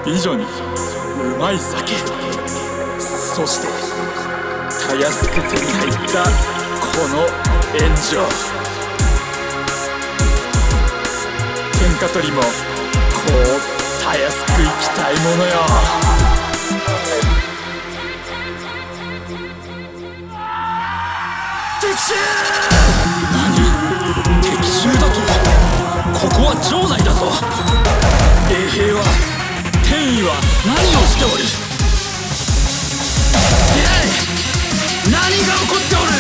美女にうまい酒、そしてたやすく手に入ったこの炎上。天下取りもこうたやすく生きたいものよ。敵襲！何？敵襲だと？ここは城内だぞ。衛兵は、天意は何をしておる？出会え！何が起こっておる？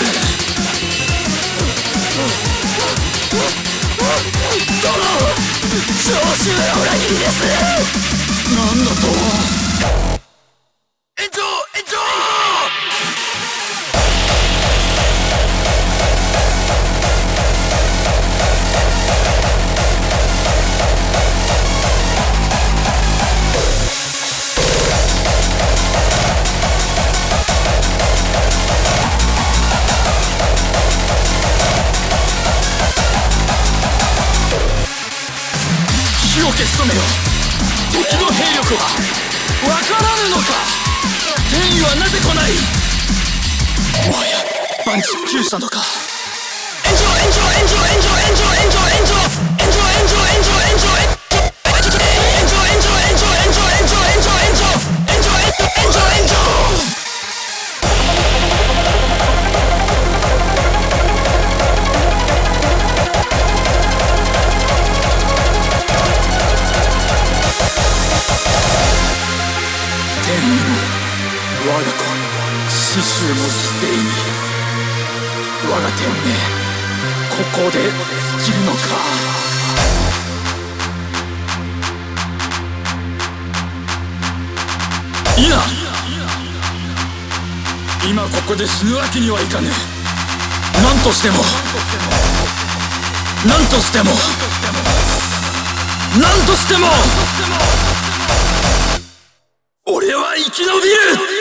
殿！長州は裏切りです。なんだと？炎上！炎上！火を消し止めよ。敵の兵力はわからぬのか。天意はなぜ来ない。もはや万事休したのか。炎上！炎上！炎上！炎上！炎上！炎上！炎上！炎上！炎上！炎上！炎上！我が子、死衆も犠牲に。我が天命、ここで尽きるのか。いいな。今ここで死ぬわけにはいかぬ。何としても何としても何としても俺は生き延びる。